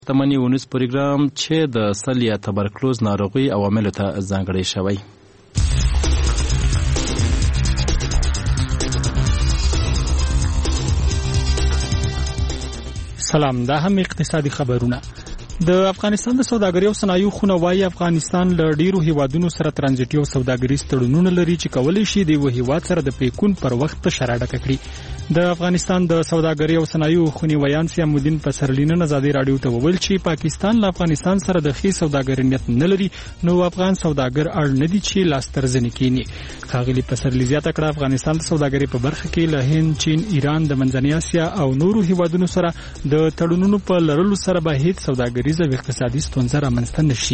شتمني ونیز پروګرام چې د سل یا تبرکلوز ناروغي عواملو ته ځانګړی شوی. سلام، دا هم اقتصادي خبرونه. د افغانستان د سوداګرۍ او صنایعو خونه وايي افغانستان له ډیرو هیوادونو سره ترانزیټي او سوداګریز تړونونه لري چې کولی شي د یو هیواد سره د پیکون پر وخت شراکت وکړي. د افغانستان د سوداګرۍ او صنایعو خونې ویان سیام الدین پسرلینن ازادي رادیو ته وویل چې پاکستان له افغانستان سره د ښې سوداګرۍ نیت نه لري، نو افغان سوداګر اړ نه دي چې لاس ترزنې کینی. ښاغلي پسرلی زیاته کړه افغانستان د سوداګرۍ په برخه کې له هند، چین، ایران، د منځنۍ اسیا او نورو هیوادونو سره د تړونونو په لرلو سره به هیڅ سوداګریزه او اقتصادي ستونزه رامنځته نشي.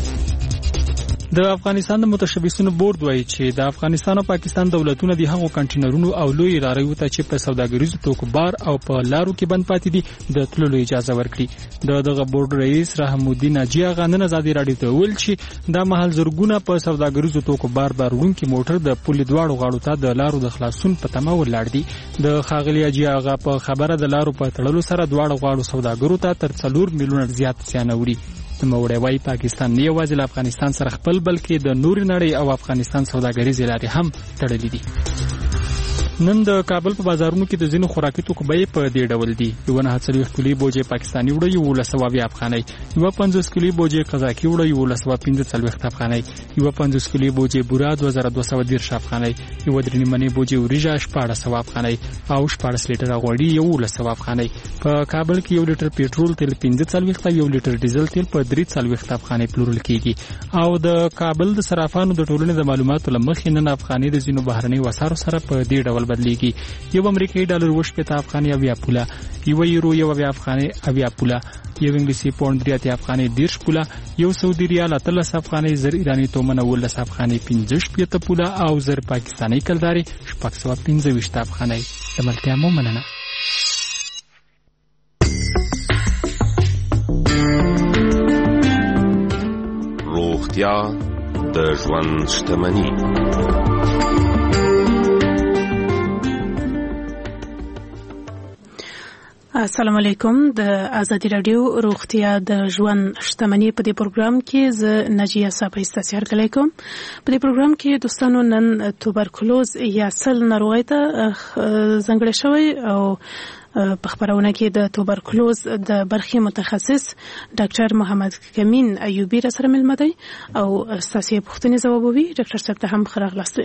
د افغانستان د متشبثینو بورډ وایي چې د افغانستان او پاکستان دولتونه د هغو کانټینرونو او لوی لاریو ته چې په سوداګریزو توکو بار او په لارو کې بند پاتې دي د تللو اجازه ورکړي. دغه بورډ رئیس رحم الدین اجي اغا نن ازادي رادیو ته ویل چې دا مهال زرګونه په سوداګریزو توکو بار وړونکي موټر د پل دواړو غاړو ته د لارو د خلاصون په تمه ولاړ دي. د ښاغلي اجي اغا په خبره د لارو په تړلو سره دواړو غاړو سوداګرو ته تر 4 میلیونه زیات زیان اوري. نوموړی وايي پاکستان نه یوازې له افغانستان سره خپل بلکې د نورې نړۍ او افغانستان سوداګریزې لارې هم تړلې دي. نن د کابل په بازارونو کې د ځینو خوراکي توکو بیې په دې ډول دي: 49 کیلو بوجي پاکستاني وړه 1120 افغانۍ، 50 کیلو بوجي قزاقي وړه 1145 افغانۍ، 50 کیلو بوجي بورا 2210 افغانۍ، 3 منې بوجي وریجه 1400 افغانۍ او 14 لیټر غوړي 1100 افغانۍ. په کابل کې 1 لیټر پېټرول تیل 15 او 1 لیټر ډیزل تیل په 340 افغانۍ پلورل کیږي. او د کابل د صرافانو د ټولنې د معلوماتو لمخې نن افغانۍ د ځینو بهرنۍ وسارو سره په دې ډول بدلیږي: 1 امریکایي ډالر 80 افغانۍ 80 پوله، 1 یورو 80 افغانۍ 80 پوله، 1 انګلیسي پاوند 30 افغانۍ 10 پوله، 1 سعودي ریال 13 افغانۍ، 10 ایرانی تومن 19 افغانۍ 15 پوله او 10 پاکستاني کلداري 615 افغانۍ. د ملتیا مو مننه. روغتیا د ژوند شتمني. السلام علیکم. د ازادي رادیو روغتیا د ژوند شتمني په دې پروګرام کې زه نجیه صاحب استاسیار کوم. په دې پروګرام کې دوستانو نن توبرکلوز یا سل ناروغي ته ځانګړی شوی او په خبرونه کې د توبرکلوز د برخې متخصص ډاکټر محمد کمین ایوبی را سره ملمه دی او استاسیه پوښتنې ځوابوي. ډاکټر صاحب ته هم ښه راغلاست.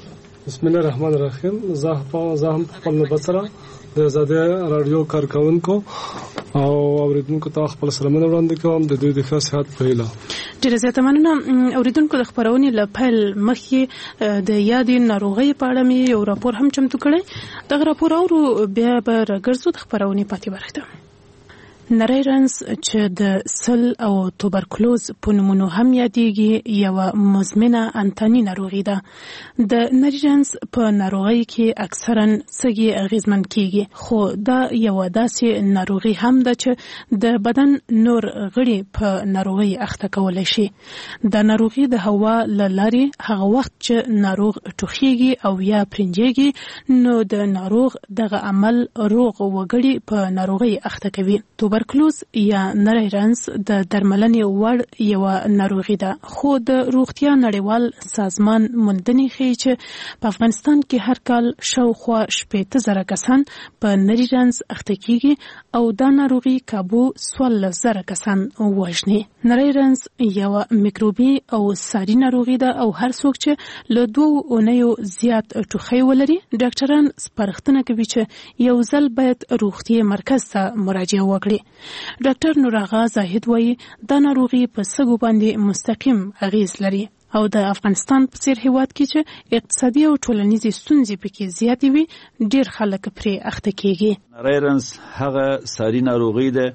بسم الله الرحمن الرحیم. زه هم خپل نوبت د ازادي رادیو کارکونکو او اوریدونکو ته خپل سلامونه وړاندې کوم د دوی د ښه صحت په هیله. ډیره زیاته مننه. اوریدونکو د خبرونې له پیل مخکې د یادې ناروغۍ په اړه مې یو راپور هم چمتو کړی. دغه راپور اورو بیا به راګرځو د خبرونې پاتې برخه ته. نری رنځ چې د سل او توبرکلوز په نومونو هم یادېږي یو مزمنه انتاني ناروغي ده. د نری رنځ په ناروغۍ کې اکثرا سږي اغیزمن کیږي، خو دا یو داسې ناروغي هم ده چې د بدن نور غړي په ناروغي اخته کولی شي. دا ناروغي د هوا له لارې هغه وخت چې ناروغ ټوخیږي او یا پرنجېږي نو د ناروغ دغه عمل روغ وګړي په ناروغي اخته کوي. توبرکلوز یا نری رنځ د درملنې وړ یو ناروغي ده، خو د روغتیا نړیوال سازمان موندنې ښیي چې په افغانستان کې هر کال شاوخوا 80,000 کسان په نری رنځ اخته کیږي او دا ناروغي کابو 14,000 کسان وژني. نری رنځ یو میکروبي او ساري ناروغي ده او هر څوک چې له 2 اونیو زیات ټوخی ولري ډاکټران سپارښتنه کوي چې یو ځل باید روغتیا مرکز ته مراجعه وکړي. ډاکټر نوراغا زاهد وایي دا ناروغي په سږو باندې مستقیم اغیز لري او د افغانستان په څیر هیواد کې چې اقتصادي او ټولنیزې ستونزې پکې زیاتې وي ډیر خلک پرې اخته کیږي. نری رنځ هغه ساري ناروغي ده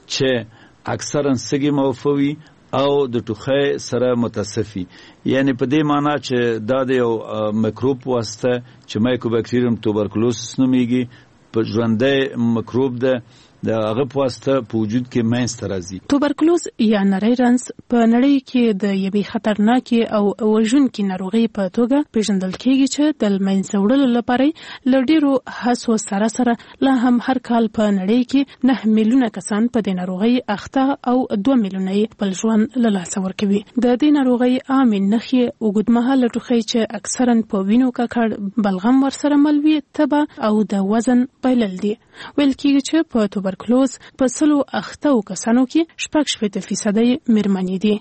چې اکثرا سږي موفوي او د ټوخی سره متصفي، یعنی په دې معنی چې دا د یو میکروب واسطه چې مایکوبیکټیریوم توبرکلوسس نومیږي په ژوندی میکروب ده. د هغه په واسطه په وجود کې منځته راځي. توبرکلوز یا نری رنځ په نړۍ کې د یوې خطرناکې او وژونکې ناروغۍ په توګه پیژندل کیږي چې د منځه وړلو لپاره له ډیرو هڅو سره لا هم هر کال په نړۍ کې 9 میلیونه کسان په دې ناروغۍ اخته او 2 میلیونه خپل ژوند له لاسه ورکوي. د دې ناروغۍ عامې نښې اوږدمهاله ټوخی چې اکثرا په وینو ککړ، بلغم ورسره مل وي، تبه او د وزن بایلل دي. ویل کېږي چې په توبرکلوز په 108 کسانو کې 60% میرمنې دي.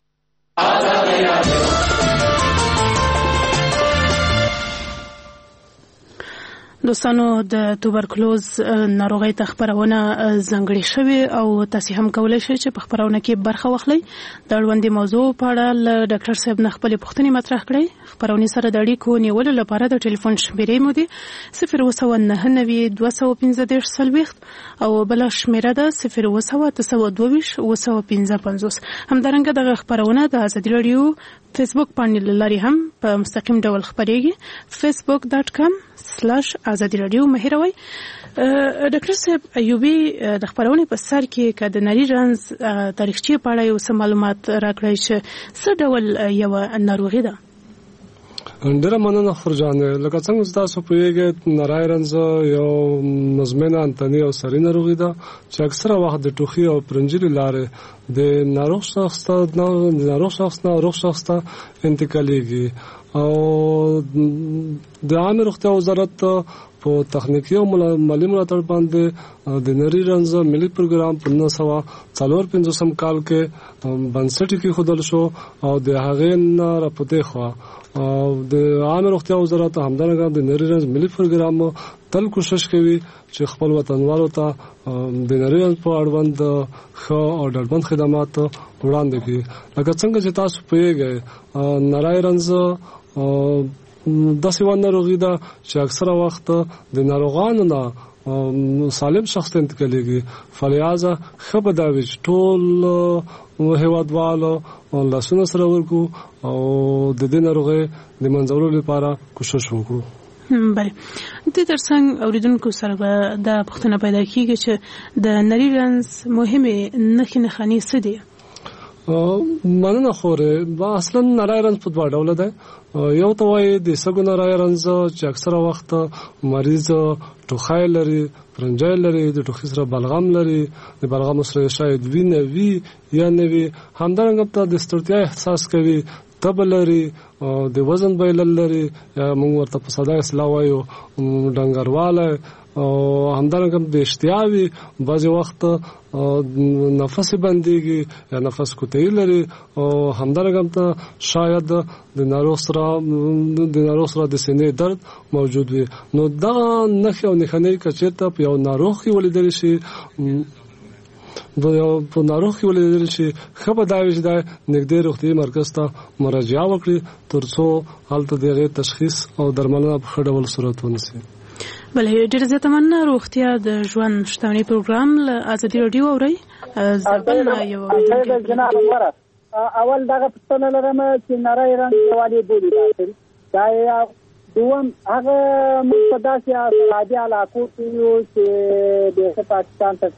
دوستانو، د توبرکلوز ناروغۍ ته خبرونه ځانګړې شوې او تاسو هم کولای شئ چې په خبرونه کې برخه واخلئ. د اړوندې موضوع په اړه له ډاکټر صاحب نه خپلې پوښتنې مطرح کړئ. خبرونه سره د اړیکو نیولو لپاره د ټلیفون شمیرې مو دي 0299215 او بل شمیره ده 02922 همدارنګه دغه خبرونه د ازادي رادیو فیسبوک باندې لاري هم په مستقیم ډول خبريږي. facebook.com/ازادي رادیو مهیروي. ډاکټر صاحب ایوبی د خبرونه په سر کې کده نری رنځ تاریخچه په اړه یو څه معلومات راکړی چې څه ډول یو ناروغي ده؟ ډیره مننه خورجانه. لکه څنګه تاسو پوهیږئ نری رنځ یو مزمنه انتنی او سری ناروغي ده چې اکثره وخت د ټوخي او پرنجلي لارې د ناروغ شخص نه روغ شخص ته انتقالېږي او د عامه روغتیا وزارت په تخنیکی او مالی ملاتړ باندې د نری رنځ ملي پروګرام په 1954 کال کې بنسټ کې خودل شو او د هغې نه راپته خو او د عامه روغتیا وزارت همدارنګه د نری رنځ ملي پروګرام تل کوشش کوي چې خپل وطنوالو ته د نری رنځ په اړوند ښه او ډاډمن خدمات وړاندې کړي. لکه څنګه چې تاسو پوهیږئ نری رنځ داسې ونه ناروغي ده چې اکثره وخت د ناروغانو نه سالم شخص ته انتقالېږي. فلهذا ښه به دا وي چې ټول هیوادوالو لاسونه سره ورکو او د دې ناروغۍ د منځورو لپاره کوشش وکړو. بله، د ترڅنګ اوریدونکو سره دا پوښتنه پیدا کیږي چې د نری رنځ مهمه نښې څه دي؟ مننه خوره. اصلا نری رنځ په دوه ډوله ده. یو ته وایي د سږو نری رنځ چې اکثره وخت مریض ټوخی لري، پرنجی لري، د ټوخي سره بلغم لري، د بلغم سره شاید وینه وي یا نه وي، همدارنګه ته د ستړیا احساس کوي، تبه لري، د وزن بایلل لري، موږ ورته په ساده اصطلاح وایو ډنګرواله، او همدارنګه د اشتیاوي بعضی وخت نفس بنديږي یا نفس کوتهی لري، او همدارنګه شاید د ناروغ سره د سینې درد موجود وي. نو دا نښې او نښانې کچېرته په یو ناروغ کې ولیدل شي ښه به دا وي چې دا نږدې روغتیايي مرکز ته مراجعه وکړي ترڅو هلته د هغې تشخیص او درملنه په ښه ډول صورت ونیسي. بله، ډېر زیاته مننه. روغتیا د ژوند شتمنۍ پروګرام له ازادي راډیو اورئ. اول دغه پوښتنه لرم چې نری رنځ ولې بولي دا دوم هغه موږ په داسې سرحدي علاقو کې یو چې د پاکستان ته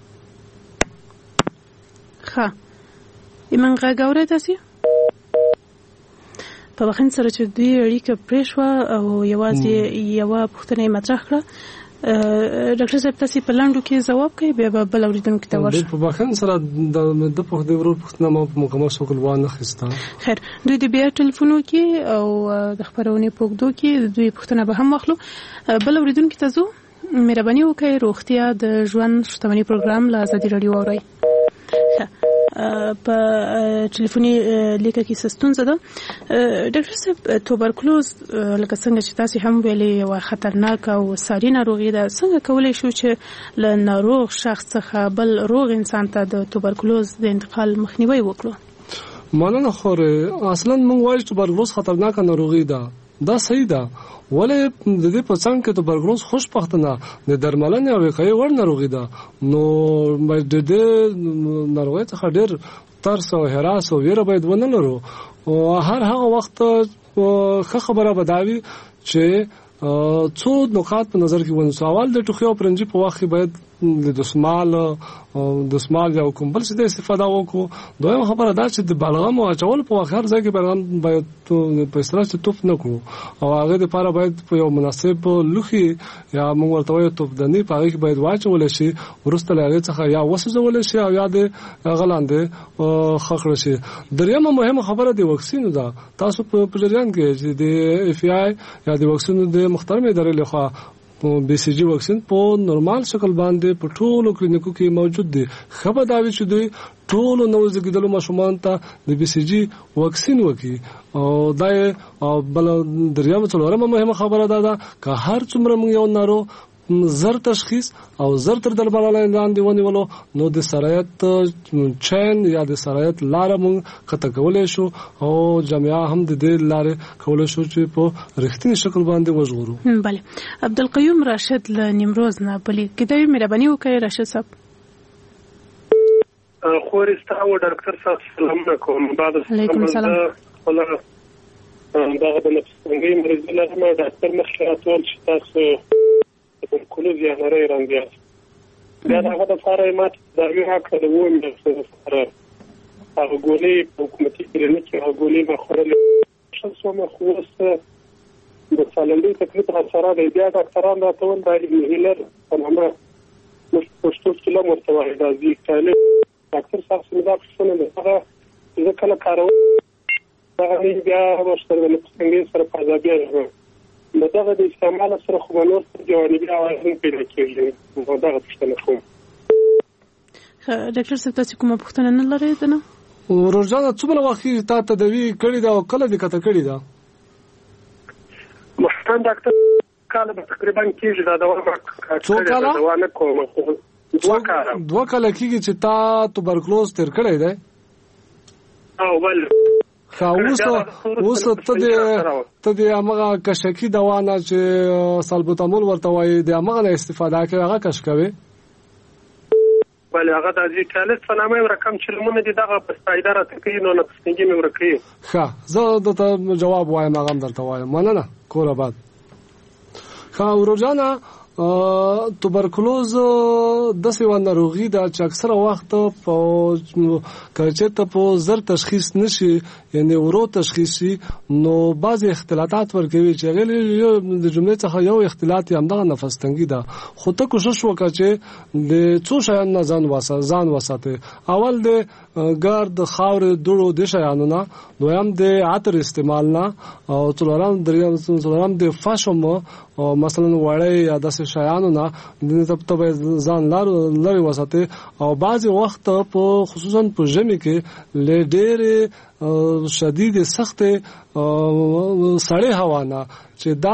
ښه ایمان غږ اورئ تاسې؟ په وخت سره چې دوی اړیکه پرې شوه او یوازې یوه پوښتنه یې مطرح کړه. ډاکټر صاحب تاسې په لنډو کې ځواب کوئ، بیا به بل اورېدونکي ته ورشو. په وخت سره د پوښتنه ما په مکمل شکل وانخیسته. خیر، دوی د بیا ټلیفونو کې او د خبرونې په اوږدو کې د دوی پوښتنه به هم واخلو. بل اورېدونکي ته ځو. مهرباني وکړئ روغتیا د ژوند شتمنۍ پروګرام له ازادي راډیو اورئ. په ټلیفوني لیکه کې ستونزه ده. ډاکټر صاحب، توبرکلوز لکه څنګه چې تاسو هم ویلي یو خطرناک او ساري ناروغي ده، څنګه کولای شو چې له ناروغ شخص څخه بل روغ انسان ته د توبرکلوز د انتقال مخنیوي وکړو؟ مننه خوره. اصلا موږ وایو توبرکلوز خطرناک ناروغي ده، دا صحیح ده، ولې د دې په څنګ کې توبرکلوز خوشبختانه د درملنې او وقایې وړ ناروغي ده. نو د دې ناروغۍ څخه ډېر ترس او هراس او ویره باید ونه لرو. او هر هغه وخت ښه خبره به دا وي چې څو نکات په نظر کې ونیسو. اول د ټوخي او پرنجي په وخت کې باید د دسمال یا کوم بل څه د استفاده وکړو. دویم خبره دا چې د بلغم او اچول په اخر ځای کې بلغم باید په اصطلاح چې توپ نه کړو او هغه د لپاره باید په یو مناسب لوخي یا موږ ورته وایو توپدني په هغه کې باید واچول شي، ورسته له هغه څخه یا وسوځول شي او یا د غلاندې خخړ شي. دریمه مهمه خبره د واکسینو ده. تاسو په جریان کې چې د اف ای یا د واکسینو د محترمه ادارې لخوا بی سی جی واکسین په نورمال شکل باندې په ټولو کلینیکو کې موجود دي. خبر دا وی چې دوی ټولو نو زګیدلو ماشومان ته د بی سی جی واکسین وکي او دا بل دریمه څلورمه مهمه خبره ده که هر څومره موږ یو نارو زر تشخیص او زر تر دربار لاندې ونیولو نو د سرایت چین یا د سرایت لار موږ قطع کولای شو او جامعه هم د دې لارې کولای شو چې په رښتینی شکل باندې وژغورو. بله عبدالقیوم راشد له نیمروز نه بلی کیدای مهرباني وکړئ راشد صاحب. خورستا او ډاکټر صاحب سلام علیکم. علیکم السلام. دا د نفسانګي مریض له ډاکټر مخکراتول چې تاسو کولوزیا نری رنګ دی. دا هغه د سره مات دا یو حق د ووم د سره هغه ګولې په حکومتي کلینیک کې هغه ګولې مخورلې شخصو مخوسه د سالندې تکلیف سره د بیا ډاکټرانو راټول د هیلر په نامه مشتوس کله مرتوه د ځي کله ډاکټر صاحب څنګه څنګه ده هغه ځکه کارو دا نه بیا ورسره د څنګه سره فاضابیا دغه د استعمال سره خو نور جوانبي عوامل پیدا کیږي. دا غوښتنه کوم. ډاکټر صاحب تاسو کومه پوښتنه نه لرئ ته نه؟ ورځانه څومره وخت تا تدوی کړی دا او کله دې کته کړی دا؟ مشتن ډاکټر کاله تقریبا کېږي دا دوا نه کوم. 2 کاله کېږي چې تا توبرکلوز تیر کړی دی؟ او بل اوس ته د هغه کشکی دوا نه چې سالبوتامول ورته وایي د هغه نه استفاده کوي هغه کش کوي. بله هغه د ځیټالس په نامه رقم چې لمونه دي دغه په اداره تکي نو نه څنګه مې ورکړي. ښه زه د جواب وایم هغه درته وایم مننه کور آباد. ښه ورجانه توبرکلوز د سیوان ناروغي دا چې اکثره وخت په کچته په زر تشخیص نشي یعنی ورو تشخیص نو بعض اختلالات ورکوي چې غیر د جملې څخه یو اختلالات هم د نفس تنګي ده. خو ته کوشش وکړه چې د څو شیانو نه ځان وساته. اول د ګرد خاور دوړو د شیانو نه، دویم د عطر استعمال نه او څلورم د فاشم او مثلا وړي یا د شیانو نه د تبه ځان لاري وساته. او بعض وخت په خصوصا په ژمي کې له ډېر شدید سخت سړې هوا نه چې دا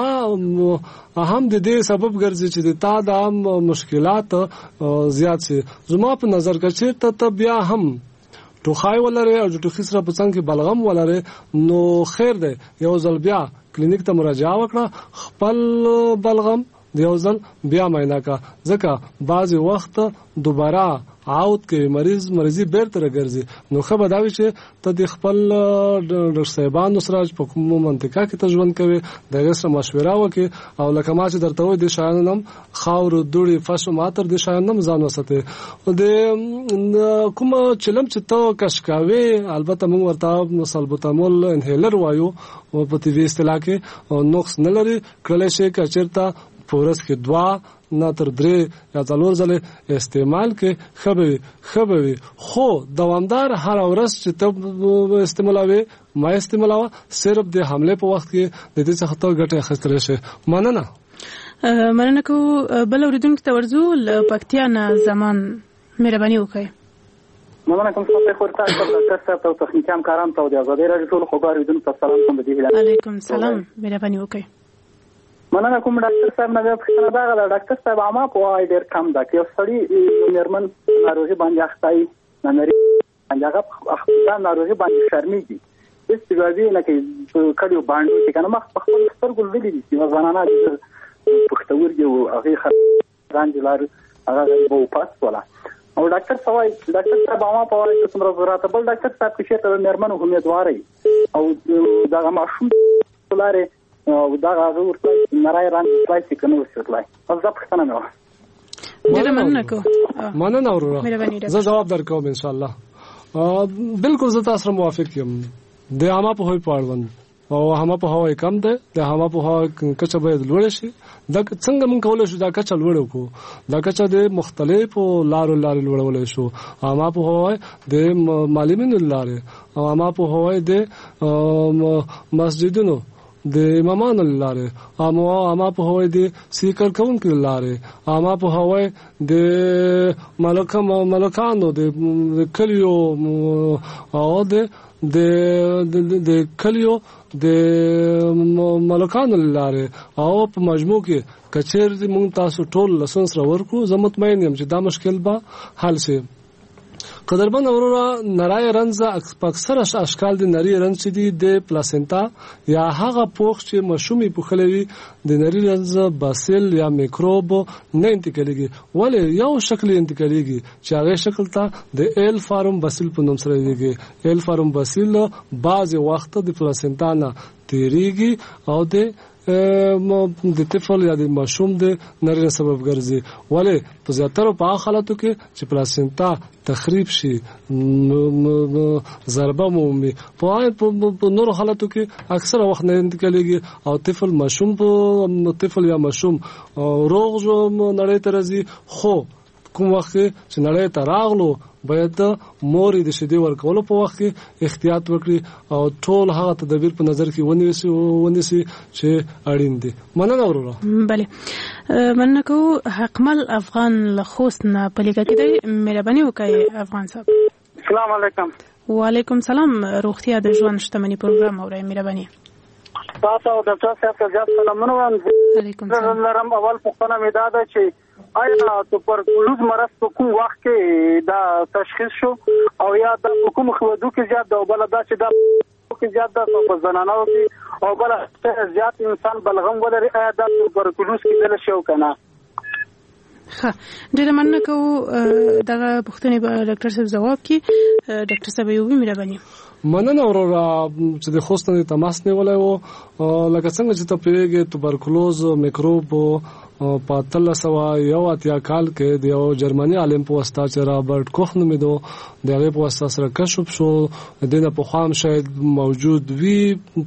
هم د دې سبب ګرځي چې د تا د مشکلات زیات شي. زما په نظر کې چې ته بیا هم ټوخای ولري او ټوخي سره په څنګه کې بلغم ولري نو خیر دی یو ځل بیا کلینیک ته مراجعه وکړه، خپل بلغم د یو ځل بیا معاینه کا ځکه بعضی وخت دوباره عاود کې مریضي بیرته راګرځي. نو خبر دا وی چې ته د خپل ډاکټر صاحبانو سره په کوم منطقه کې ته ژوند کوي دغه سره مشوره وکړي او لکه ما چې درته وې د شایانم خاور دوړي فشم اتر د شایانم ځان وسته او د کوم چلم چې ته کشکاوي البته موږ ورته سالبوتامول انهیلر وایو او په دې اصطلاح کې نقص نه لري کله شي کچرتا پورس کې 2 نه تر 3 یا 4 ځله استعمال کې خبوي خو دوامدار هر ورځ چې ته استعمالوي ما استعمالوه صرف د حمله په وخت کې د دې څخه ته ګټه اخیستل شي. مننه کو بل اوریدونکو ته ورزو پکتیا نه زمان مهرباني وکړئ. مننه کوم څه خورتا ډاکټر صاحب او تخنیکي همکاران ته د ازادي راډیو ټول خبرو اوریدونکو ته سلام کوم. علیکم السلام مهرباني وکړئ. مننه کوم ډاکټر صاحب نه په دا غلا ډاکټر صاحب عامه په ډیر کم دا کې سړی نرمن ناروغي باندې اخته نه لري هغه اخته ناروغي باندې شرمېږي. استګاوی نه کې کډیو باندې چې کنه مخ په خپل سترګو ویلي دي چې ځانانه د پښتورګي او هغه خرانجلار هغه به پاس ولا او ډاکټر صاحب عامه په وایي چې څومره ضرورت بل ډاکټر صاحب کې ته نرمن امیدواري او دا ماشوم لاره او دا ورته نړۍ ران پلاسټیک نه وسوتلای او ځکه څنګه مننه ورو زه جواب درکوم ان شاء الله. بالکل زه تاسو موافق یم. د عامه په هوی پاړوند او عامه په هوی کم ده، د عامه په هوی کچه باید لوړ شي. دا څنګه مونږ کولای شو دا کچه لوړ وکړو؟ دا کچه د مختلفو لارو لوړولای شو. عامه په هوی د معلمینو لاره، عامه په هوی د مسجدونو د امامانو لاره، عامه په هوی د سیکر کونکو لاره، عامه په هوی د ملکانو د کلیو او د کلیو د ملکانو لاره او په مجموع کې کچیر مونږ تاسو ټول لسنس را ورکو. زه مطمئن یم چې دا مشکل به حل شي. قدرمن اورورا نری رنز اکثر اشکال د نری رنز چې دی د پلاسنتا یا هغه پوښ چې مشومي پوخلوي د نری رنز باسل یا میکروب نه انتقالیږي، ولې یو شکل انتقالیږي چې هغه شکل ته د ایل فارم باسل په نوم سره دیږي. ایل فارم باسل بعض وخت د پلاسنتا نه تیریږي او د طفل یا د ماشوم د نری سبب ګرځي. ولې په زیاتره په حالاتو کې چې پلاسنتا تخریب شي، ضربه مومي، په نورو حالاتو کې اکثر وخت نه انتقالیږي او طفل یا ماشوم روغ جو نړۍ ته راځي. خو کوم وخت چې نړۍ ته راغلو باید مور د شیدې ورکولو په وخت کې احتیاط وکړي او ټول هغه تدابیر په نظر کې ونیسي چې اړین دي. مننه ورو. بله مننه کو حقمل افغان لخوست نه پلیکا کې دی. مهرباني وکړئ افغان صاحب. السلام علیکم. وعلیکم سلام. روغتیا د ژوند شتمنی پروګرام اورئ. مهرباني تاسو او ډاکټر صاحب ته ځات سلامونه وایم. علیکم سلام. لرم اول پوښتنه مې دا ده چې آیا توبرکلوز مرض په کوم وخت کې دا تشخیص شو او یا د کوم خودو کې زیات ده او بل دا چې دا کې زیات ده په زنانو کې او بل زیات انسان بلغم ولري، آیا دا توبرکلوز کې دل شو کنه؟ ښه ډیره مننه کو دغه پوښتنې به ډاکټر صاحب جواب کړي. ډاکټر صاحب یو مهرباني. مننه ورو چې د خوست نه تماس نیولای وو. لکه څنګه چې ته پیږي توبرکلوز میکروب په 1381 کال کې د یو جرمني عالم په واسطه چې رابرټ کوخ نومیدو د هغه په واسطه سره کشف شو. دنه په خام شاید موجود وی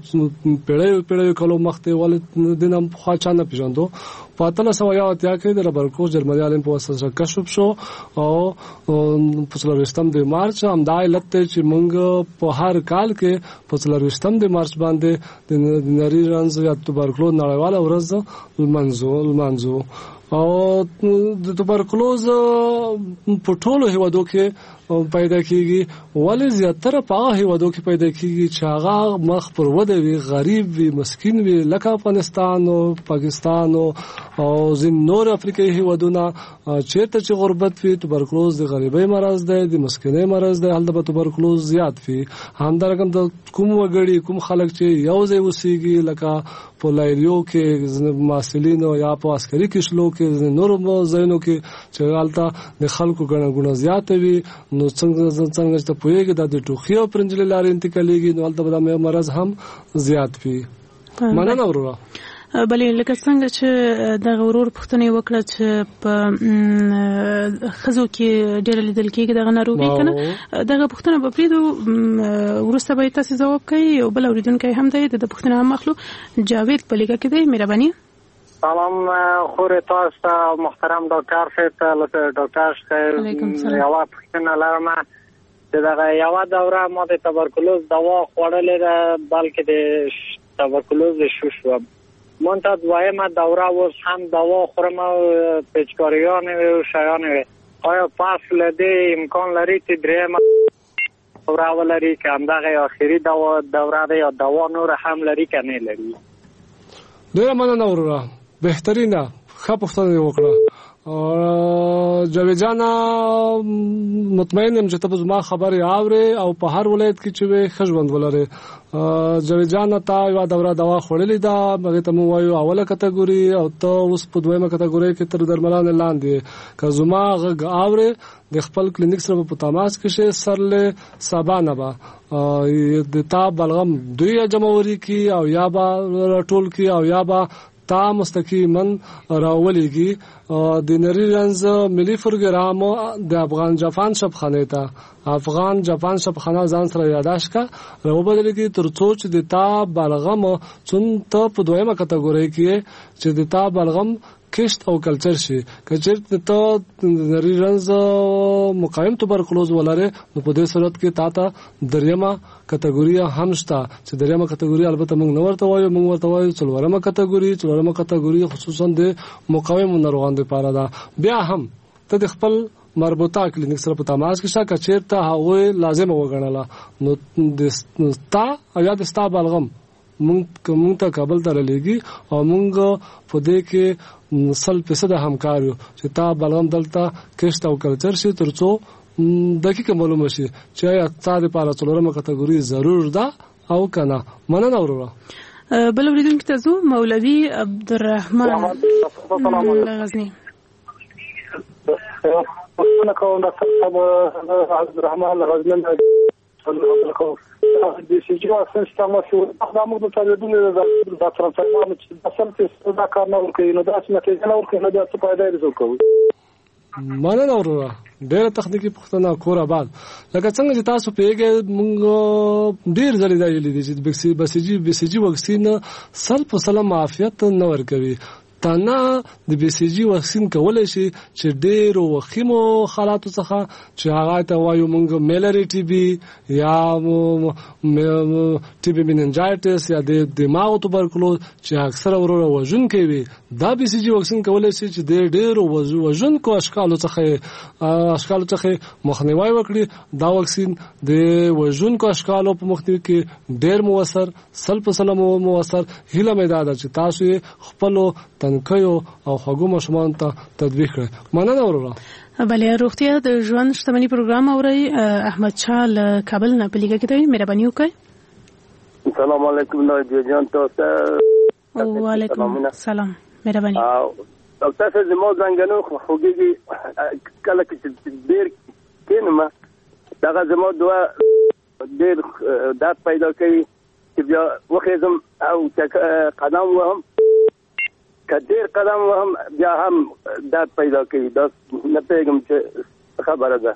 پیړیو کلو مخته ول دنه په خا چانه پیژندو. په 1381 کې د رابرټ کوخ جرمني عالم په واسطه سره کشف شو او په 23 د مارچ همدا علت چې موږ په هر کال کې په 23 د مارچ باندې د نری رنز یا توبرکلوز نړیواله ورځ لمانځو او د توبرکلوز په ټولو هیوادو کې پیدا کیږي. ولې زیاتره په هغه هیوادو کې پیدا کیږي چې هغه مخ پر وده وي، غریب وي، مسکین وي، لکه افغانستان او پاکستان او ځین نور افریقایي هیوادونه. چیرته چې غربت وي توبرکلوز د غریبۍ مرض دی، د مسکینۍ مرض دی، هلته به توبرکلوز زیات وي. همدارنګه د کوم وګړي کوم خلک چې یو ځای اوسېږي لکه په لایریو کې ماسلینو یا په عسکري کشلو کې نور ځایونو کې چې هلته د خلکو ګڼه ګوڼه زیاته وي، نو څنګه چې پوهیږي دا د ټوخي او پرنجلې لارې انتقالیږي، نو هلته به دا مرض هم زیات وي. مننه ورو. بلې لکه څنګه چې دغه ورور پوښتنه وکړه چې په ښځو کې ډېره لیدل کېږي دغه ناروغي کنه، دغه پوښتنه به پرېږدو وروسته به تاسو ځواب کوي. او بل اورېدونکی هم دی د پوښتنه هم اخلو. جاوید په لیکه کې دی. مهرباني. سلام خورې تاسو ته محترم ډاکټر صاحب ته ډاکټر صاحب یو پوښتنه لرم چې دغه یو دوره ما د توبرکلوز دوا خوړلې ده بلکې د توبرکلوز شوشو مونته دویمه دوره اوس هم دوا خورم او پیچکاریان او شیان آیا پس لدی امکان لري چې درېمه دوره ولري که همدغه آخري دوره ده یا دوا نور هم لري که نه لري؟ ډېره مننه وروره، بهترینه ښه پوښتنه وکړه. جاوید جان مطمئن یم چې ته زما خبرې اورې او په هر ولایت کې چې وي ښه ژوند ولرې. جاوید جان ته یوه دوره دوا خوړلې ده، هغې ته مو وایو اوله کټګوري او ته اوس په دویمه کټګورۍ کې تر درملانې لاندې. که زما غږ اورې د خپل کلینیک سره په تماس کې شې سرلې سبا نه به د تا بلغم دوی جمعوري کی او یا به راټول کی او یا به تا مستقیما راولېږي د نری رنز ملي پروګرام د افغان جاپان شپخانه ته افغان جاپان شپخانه ځان سره یاداش کا راوبدلېږي ترڅو چې د تا بلغم چون ته په دویمه کټګوري کې چې د تا بلغم کشت او کلچر شي کچر ته نری رنز مقاوم توبرکلوز ولره نو په دې صورت کې تا ته دریمه کټګوري هم شته چې دریمه کټګوري البته موږ نو ورته وایو څلورمه کټګوري خصوصا د مقاوم ناروغان لپاره ده بیا هم ته د خپل مربوطه کلینیک سره په تماس کې شته کچیر ته هغه لازم وګڼله نو د ستا یا د ستا بلغم مونږ ته کابل ته لګي او مونږ په دې کې 100% همکارو چې تا بلغم دلته کشت او کلچر شي ترڅو دقیقه معلومه شي چې اقتصاد لپاره څلورمه کټګوري ضرور ده او کنه مننه اورو بل اوریدونکو ته زو مولوي عبدالرحمن غزنی انا کوم ډاکټر عبدالرحمن غزنی د سیجو سیستم شو دا موږ ته د ډاکټر فرمان چې اصل کې دا کار نه ورکوي نو دا چې نتیجه نه ورکوي نو دا څه پیدا لري کوي مننه اورو ډېر تخنیکی پښتنه کور آباد لکه څنګه چې تاسو پیګه موږ ډېر ځلې دا لیدل چې BCG واکسین 100% عافیت نه ورکوي تنه د BCG واکسین کولای شي چې ډېرو وخیمو حالاتو څخه چې هغه ته وایو موږ میلری ټي بي یا ټي بي میننجایټس یا د دماغ توبرکلوز چې اکثر ورو وژن کوي دا BCG واکسین کولای شي چې ډېرو وژن کو اشکالو څخه مخنیوي وکړي دا واکسین د وژن کو اشکالو په مختلف کې ډېر موثر 100% موثر هیله مې ده چې تاسو خپل تنکیو او خوګو مشمان ته تطبیق کړئ مننه اورو بله روغتیا د ژوند شتمنۍ پروګرام اوري احمد شاه له کابل نه پلیګه کېدای مهرباني وکړئ السلام علیکم نو جان تاسو وعلیکم السلام مهرباني او تاسو زموږ څنګه خوګي کله چې ډیر کینما دا زموږ دوا ډیر دا پیدا کوي چې بیا وخېزم او قدم وهم کډیر قدم وهم بیا هم دا پیدا کوي دا نه پیغام چې خبره ده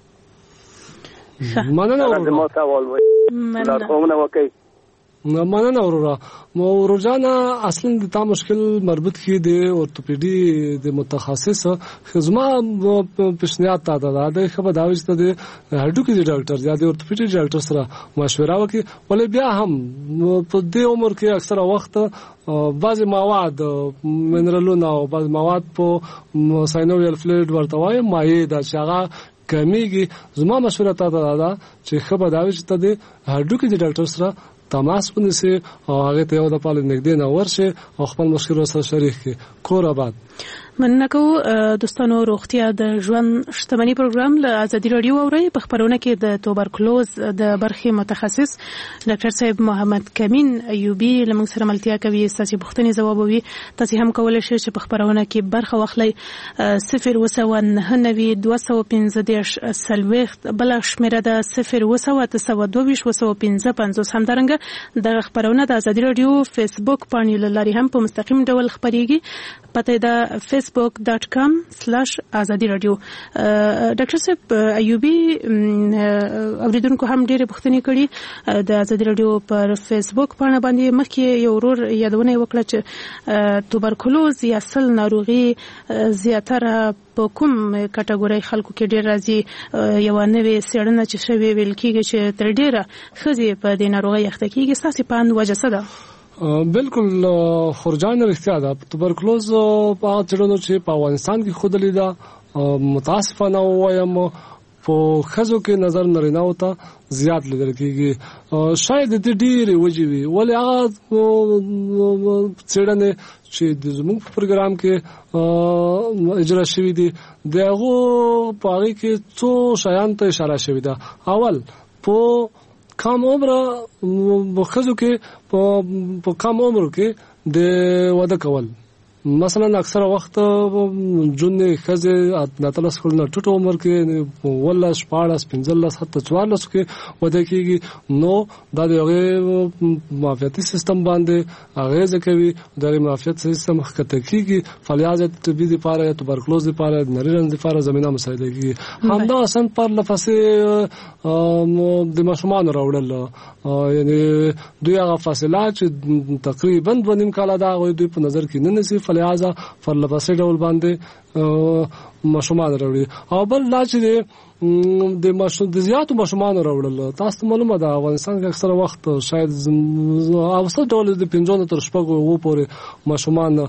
مننه اورو ما سوال وای مننه وکي مننه اورو مو روزانه اصلا د تا مشکل مربوط کی دی اورتوپیډي د متخصص خدمه پښنیات تا ده خبر دا وشته د هډوکي ډاکټر یا د اورتوپیډي ډاکټر سره مشوره وکي ولې بیا هم په دې عمر کې اکثره وخت بعض مواد منرالونه او بعض مواد په ساينوویل فلوید ورته وایي مایع د شغه کمیږي زما مشوره تا ده چې خبر دا وشته د هډوکي ډاکټر سره تماس ونیسي او هغه ته یو د پاله نګدې نه ورشي او خپل مشکل سره شریک کړي کور آباد مننه کوم دوستانو روغتیا د ژوند شتمنۍ پروګرام له ازادي رادیو اوري په خبرونه کې د توبرکلوز د برخې متخصص ډاکټر صاحب محمد کمین ایوبی لمن سره ملتیا کوي ساسي بوختنی جوابوي تاسو هم کولای شئ چې په خبرونه کې برخه واخلئ 0299215 سلويخت بل شمیره ده 0292215 همدارنګه د خبرونه د ازادي رادیو فیسبوک باندې لاري هم په مستقیم ډول خبريږي پته ده facebook.com/azadi radio ډاکټر صاحب ایوبی اوریدونکو هم ډېر پوښتنې کړي د ازادي رادیو پر فیسبوک باندې مخکې یو ورور یادونه وکړه چې توبرکلوز یا سل ناروغي زیاتره په کوم کټګوري خلکو کې ډېر راځي یو نوې سیړنه چې شوی ویل کېږي چې تر ډېره خزي په دې ناروغي اخته کېږي ستاسو په اند وجه څه ده بالکل خورجان رښتیا ده توبرکلوز په چړونو چې په افغانستان کې خود لیدا متاسفانه وایم په خزو کې نظر نارینه او ته زیات لیدل کېږي شاید د ډېرې وجې وي ولې هغه چړنه چې د زموږ په پروګرام کې اجرا شوې دي دغه په هغه کې څو شیان ته اشاره شوې ده اول په کم عمر بخزو کې په کم عمر کې د واده کول مثلا اکثره وخت جون خزه ناتلس کول نه ټټو عمر کې ولا شپاړس 15 حتی 44 کې وده کېږي نو دا د معافیتي سیستم باندې هغه ځکوي د معافیت سیستم خطه کېږي فلجات طبي لپاره توبرکلوز لپاره نریرنز لپاره زمينه مسایل کېږي همدا اصلا پر لفظه د مشمان راوړل یعنی دوی هغه فاصله چې تقریبا 2.5 کال دا دوی په نظر کې نه نسی فلجا پر لفظه ډول باندې مشمان راوړي او بل لا چې د زیاتو مشمان راوړل تاسو معلومه ده افغانستان کې اکثره وخت شاید اوسط ډول د 15 تر 6 و پورې مشمان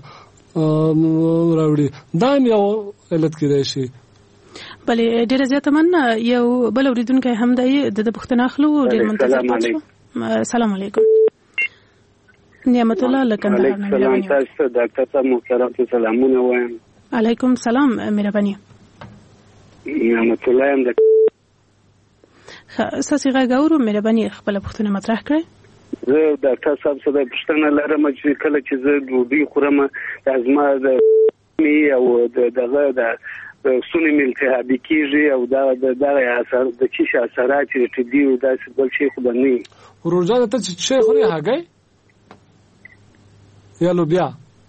راوړي دا یو علت کېدای شي بلې ډیره زیاته من یو بل اوریدونکو هم د پښتنه اخلو ډیر منتظر سلام علیکم نعمت الله لکندهار نه سلام تاسو ډاکټر صاحب محترم سلامونه وایم علیکم سلام مهرباني نعمت الله هم ساسي غاورو مهرباني خپل پښتنه مطرح کړئ زه ډاکټر صاحب سره پښتنه لرم چې کله چې زه ډوډۍ خورم ازما د او دغه د سونی ملتهابي کیږي او دا اثر د چی اثرات چې دی او داسې بل شي خو نه ورجانه ته چې خوري هغه یا لوبیا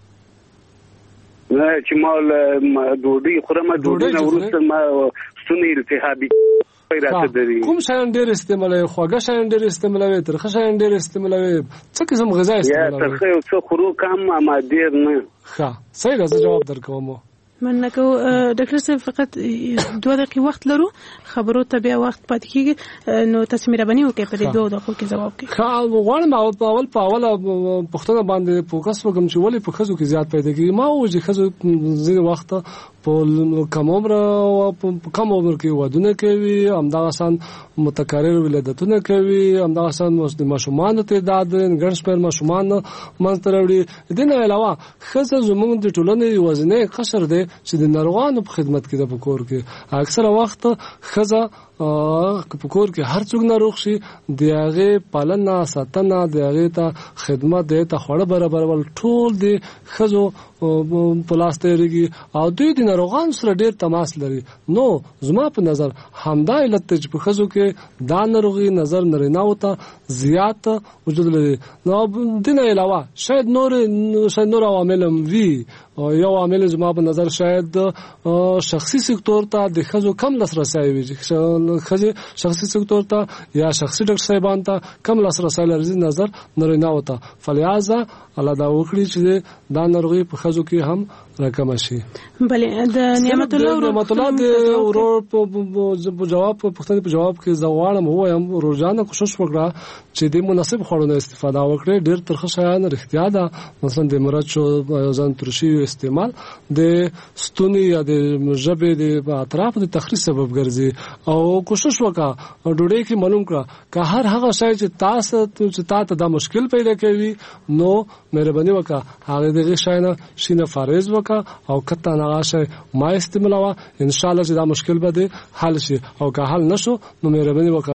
نه چې مال ډوډۍ خورم ډوډۍ نه ورسته ما سونی التهابي پیدا کوي کوم شاین ډیر استعمالوي خوږه شاین ډیر استعمالوي ترخه شاین ډیر استعمالوي څه قسم غذا استعمالوي یا ترخه او څه خورو کم ما ډیر نه ښه صحیح راځه جواب درکوم منکو ډاکټر صاحب فقط 2 دقیقې وخت لرو خبرو ته بیا وخت پاتې کیږي نو تاسو مهرباني وکړئ په دې 2 دقیقو کې جواب کړئ خا غواړم په اول پښتنه باندې فوکس وکم چې ولې په خزو کې زیات پیدا کیږي ما وځي خزو ځین وخت په کم عمر کې ودونه کوي همدا آسان متکرر ولادتونه کوي همدا آسان ماشومان ته تعداد ګڼ شمېر ماشومان منځته دینه علاوه خزه زموږ د ټولنې وزنه قشر دی چې د ناروغانو په خدمت کې د پکور کې اکثره وخت خزه په کور کې هر څوک ناروغ شي د هغه پالنه ساتنه د هغه ته خدمت د ته خوړه برابرول ټول د خزو پلاستیکي او دوی د ناروغانو سره ډیر تماس لري نو زما په نظر همدا علت چې په خزو کې دا ناروغي نظر نارینه وته زیات وجود لري نو دنه علاوه شاید نور عوامل وي او یو عامل زما په نظر شاید شخصي سکتور ته د خزو کم لاسرسي وي خزه شخصي سکتور ته یا شخصي ډاکټر صاحبان ته کم لاسرسي لري نظر نارینه وته فلجا الله دا وکړي چې دا ناروغي په خزو کې هم راکم شي بلې د نعمت الله د ورور په جواب په پښتني په جواب کې زغواړم وایم روزانه کوشش وکړه چې د مناسب خوړو استفاده وکړي ډېر ترخه شیان اختیار ده مثلا د مرچو ځان ترشي استعمال د ستوني یا د ژبې د اطراف د تخریب سبب ګرځي او کوشش وکړه ډوډۍ کې معلوم کړه که هر هغه شی چې تاسو دا مشکل پیدا کوي نو مهرباني وکړه هغه دغه شاینه شینه فارز وکړه او کته نغاشه ما استعمالوه ان شاء الله چې دا مشکل به حل شي او که حل نشو نو مهرباني وکړه